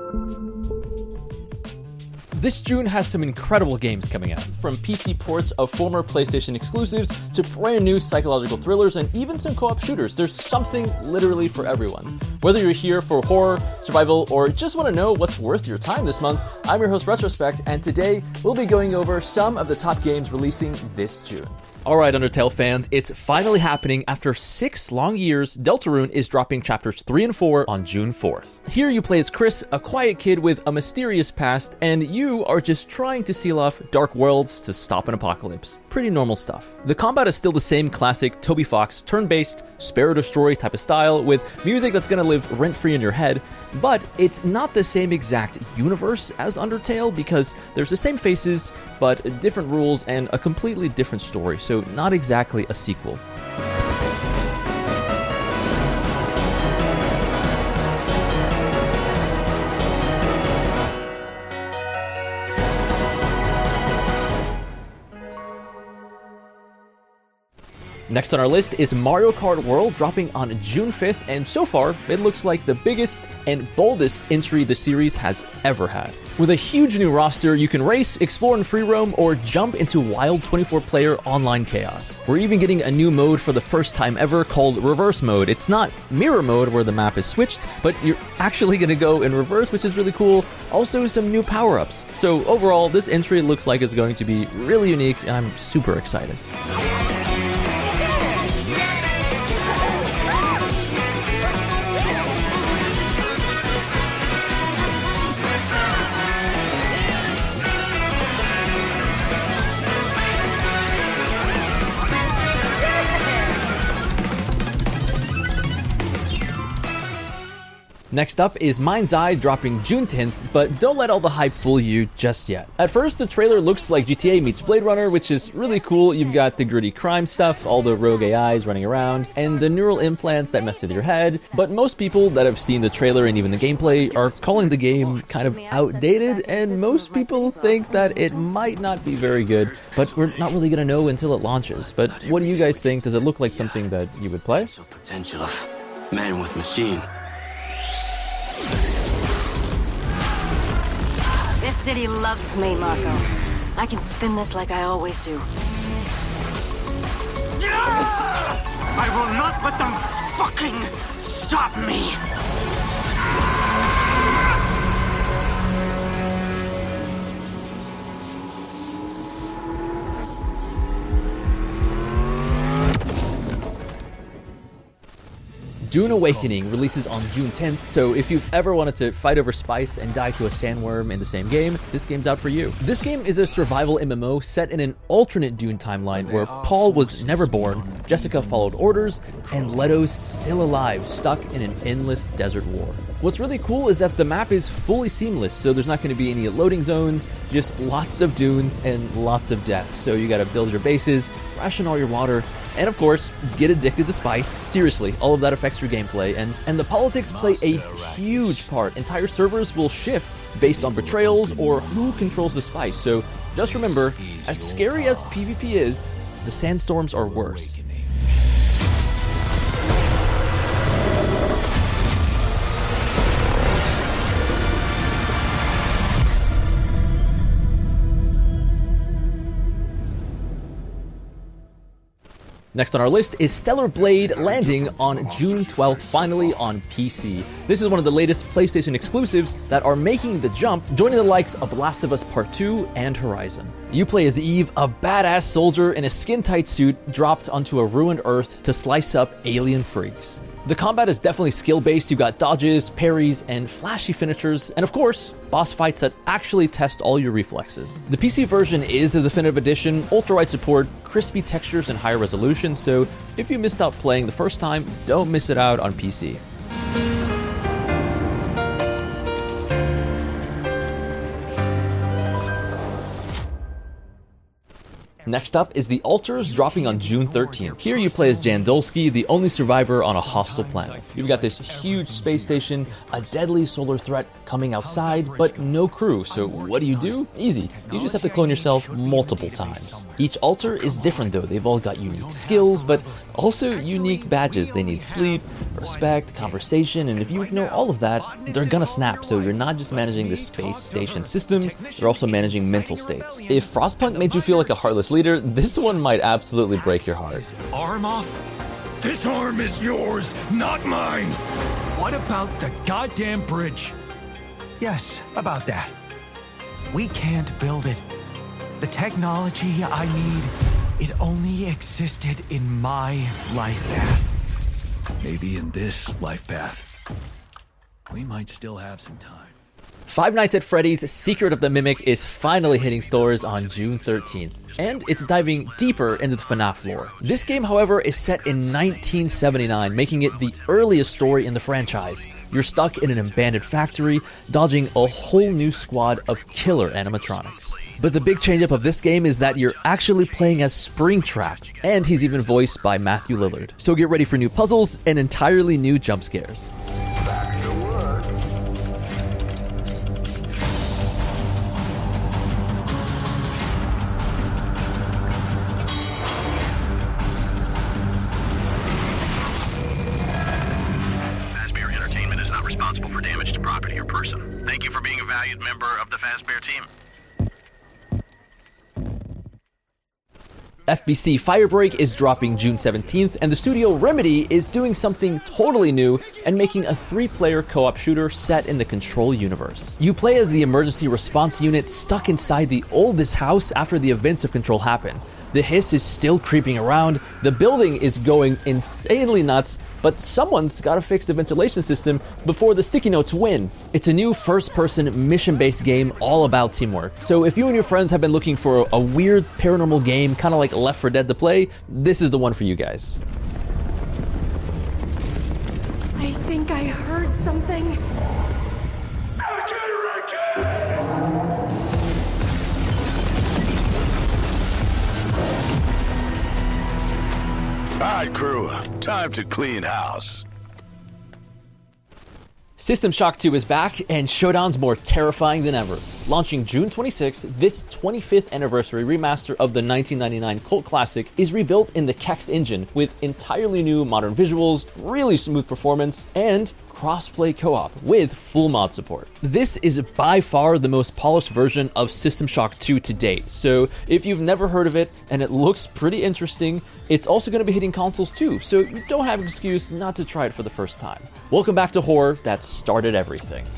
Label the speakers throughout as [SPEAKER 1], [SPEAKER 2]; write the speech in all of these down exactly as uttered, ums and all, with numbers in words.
[SPEAKER 1] This June has some incredible games coming out, from P C ports of former PlayStation exclusives to brand new psychological thrillers and even some co-op shooters. There's something literally for everyone. Whether you're here for horror, survival, or just want to know what's worth your time this month, I'm your host Retrospect, and today we'll be going over some of the top games releasing this June. Alright, Undertale fans, it's finally happening. After six long years, Deltarune is dropping chapters three and four on June fourth. Here you play as Chris, a quiet kid with a mysterious past, and you are just trying to seal off dark worlds to stop an apocalypse. Pretty normal stuff. The combat is still the same classic Toby Fox turn-based, spare or destroy type of style, with music that's gonna live rent-free in your head, but it's not the same exact universe as Undertale because there's the same faces, but different rules and a completely different story, so not exactly a sequel. Next on our list is Mario Kart World, dropping on June fifth, and so far, it looks like the biggest and boldest entry the series has ever had. With a huge new roster, you can race, explore and free roam, or jump into wild twenty-four player online chaos. We're even getting a new mode for the first time ever called Reverse Mode. It's not Mirror Mode where the map is switched, but you're actually gonna go in reverse, which is really cool. Also some new power-ups. So overall, this entry looks like it's going to be really unique, and I'm super excited. Next up is Mind's Eye, dropping June tenth, but don't let all the hype fool you just yet. At first, the trailer looks like G T A meets Blade Runner, which is really cool. You've got the gritty crime stuff, all the rogue A Is running around, and the neural implants that mess with your head. But most people that have seen the trailer and even the gameplay are calling the game kind of outdated, and most people think that it might not be very good, but we're not really gonna know until it launches. But what do you guys think? Does it look like something that you would play?
[SPEAKER 2] Potential of man with machine.
[SPEAKER 3] This city loves me, Marco. I can spin this like I always do.
[SPEAKER 2] I will not let them fucking stop me!
[SPEAKER 1] Dune Awakening releases on June tenth, so if you've ever wanted to fight over spice and die to a sandworm in the same game, this game's out for you. This game is a survival M M O set in an alternate Dune timeline where Paul was never born, Jessica followed orders, and Leto's still alive, stuck in an endless desert war. What's really cool is that the map is fully seamless, so there's not going to be any loading zones, just lots of dunes and lots of death. So you gotta build your bases, ration all your water, and of course, get addicted to spice. Seriously, all of that affects your gameplay, and, and the politics play a huge part. Entire servers will shift based on betrayals or who controls the spice. So just remember, as scary as PvP is, the sandstorms are worse. Next on our list is Stellar Blade, landing on June twelfth, finally on P C. This is one of the latest PlayStation exclusives that are making the jump, joining the likes of Last of Us Part two and Horizon. You play as Eve, a badass soldier in a skin-tight suit dropped onto a ruined Earth to slice up alien freaks. The combat is definitely skill-based. You've got dodges, parries, and flashy finishers, and of course, boss fights that actually test all your reflexes. The P C version is the definitive edition, ultra-wide support, crispy textures, and higher resolution, so if you missed out playing the first time, don't miss it out on P C. Next up is The Alters, dropping on June thirteenth. Here you play as Jandolski, the only survivor on a hostile planet. You've got this huge space station, a deadly solar threat coming outside, but no crew, so what do you do? Easy. You just have to clone yourself multiple times. Each altar is different though, they've all got unique skills, but also unique badges. They need sleep, respect, conversation, and if you know all of that, they're gonna snap, so you're not just managing the space station systems, you're also managing mental states. If Frostpunk made you feel like a heartless leader, this one might absolutely break your heart.
[SPEAKER 4] Arm off? This arm is yours, not mine! What about the goddamn bridge?
[SPEAKER 5] Yes, about that. We can't build it. The technology I need, it only existed in my life path.
[SPEAKER 4] Maybe in this life path, we might still have some time.
[SPEAKER 1] Five Nights at Freddy's Secret of the Mimic is finally hitting stores on June thirteenth, and it's diving deeper into the FNAF lore. This game, however, is set in nineteen seventy-nine, making it the earliest story in the franchise. You're stuck in an abandoned factory, dodging a whole new squad of killer animatronics. But the big change-up of this game is that you're actually playing as Springtrap, and he's even voiced by Matthew Lillard. So get ready for new puzzles and entirely new jump scares.
[SPEAKER 6] Responsible for damage to property or person. Thank you for being a valued member of the Fazbear team.
[SPEAKER 1] F B C Firebreak is dropping June seventeenth, and the studio Remedy is doing something totally new and making a three-player co-op shooter set in the Control universe. You play as the emergency response unit stuck inside the oldest house after the events of Control happen. The hiss is still creeping around, the building is going insanely nuts, but someone's gotta fix the ventilation system before the sticky notes win. It's a new first-person mission-based game all about teamwork. So if you and your friends have been looking for a weird paranormal game, kind of like Left four Dead to play, this is the one for you guys.
[SPEAKER 7] I think I heard something.
[SPEAKER 8] All right, crew, time to clean house.
[SPEAKER 1] System Shock two is back, and Showdown's more terrifying than ever. Launching June twenty-sixth, this twenty-fifth anniversary remaster of the nineteen ninety-nine cult classic is rebuilt in the Kex engine with entirely new modern visuals, really smooth performance, and cross-play co-op with full mod support. This is by far the most polished version of System Shock two to date, so if you've never heard of it and it looks pretty interesting, it's also going to be hitting consoles too, so you don't have an excuse not to try it for the first time. Welcome back to horror that started everything.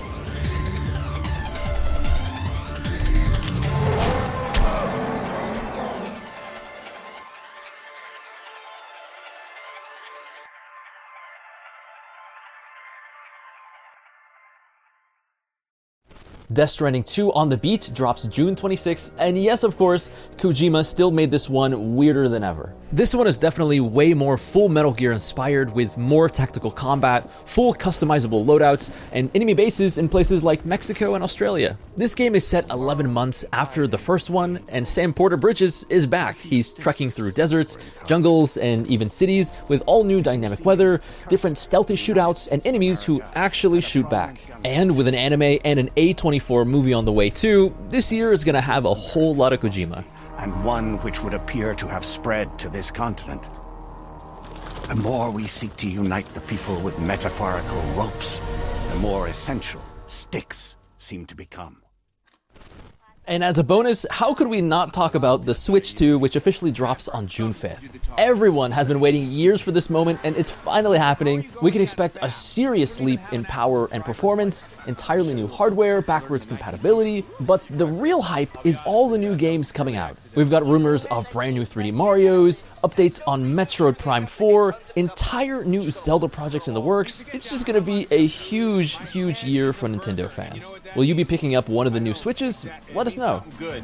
[SPEAKER 1] Death Stranding two On the Beat drops June twenty-sixth, and yes, of course, Kojima still made this one weirder than ever. This one is definitely way more Full Metal Gear inspired, with more tactical combat, full customizable loadouts, and enemy bases in places like Mexico and Australia. This game is set eleven months after the first one, and Sam Porter Bridges is back. He's trekking through deserts, jungles, and even cities with all new dynamic weather, different stealthy shootouts, and enemies who actually shoot back. And with an anime and an A twenty-four movie on the way too, this year is gonna have a whole lot of Kojima.
[SPEAKER 5] And one which would appear to have spread to this continent. The more we seek to unite the people with metaphorical ropes, the more essential sticks seem to become.
[SPEAKER 1] And as a bonus, how could we not talk about the Switch two, which officially drops on June fifth? Everyone has been waiting years for this moment, and it's finally happening. We can expect a serious leap in power and performance, entirely new hardware, backwards compatibility, but the real hype is all the new games coming out. We've got rumors of brand new three D Marios, updates on Metroid Prime four, entire new Zelda projects in the works. It's just gonna be a huge, huge year for Nintendo fans. Will you be picking up one of the new Switches? Let us know.
[SPEAKER 2] Good.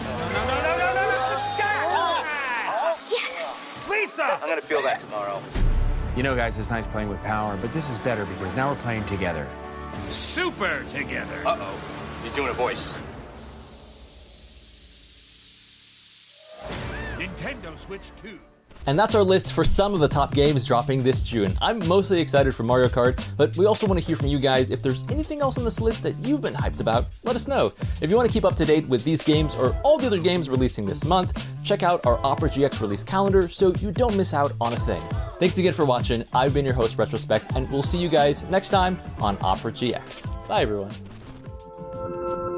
[SPEAKER 7] Yes!
[SPEAKER 2] Lisa!
[SPEAKER 9] I'm gonna feel that tomorrow.
[SPEAKER 10] You know, guys, it's nice playing with power, but this is better because now we're playing together.
[SPEAKER 2] Super together.
[SPEAKER 9] Uh-oh. He's doing a voice.
[SPEAKER 4] Nintendo Switch two.
[SPEAKER 1] And that's our list for some of the top games dropping this June. I'm mostly excited for Mario Kart, but we also want to hear from you guys. If there's anything else on this list that you've been hyped about, let us know. If you want to keep up to date with these games or all the other games releasing this month, check out our Opera G X release calendar so you don't miss out on a thing. Thanks again for watching. I've been your host, Retrospect, and we'll see you guys next time on Opera G X. Bye, everyone.